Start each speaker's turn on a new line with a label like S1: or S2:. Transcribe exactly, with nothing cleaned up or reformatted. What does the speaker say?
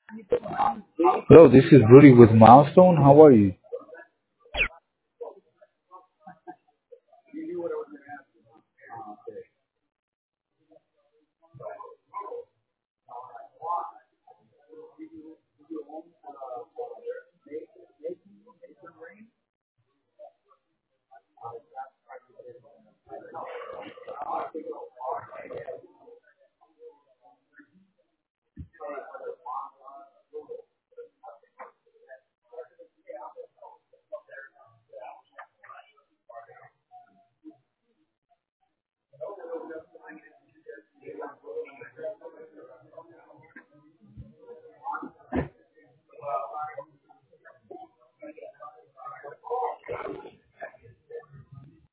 S1: Hello, this is Rudy with Milestone. How are you?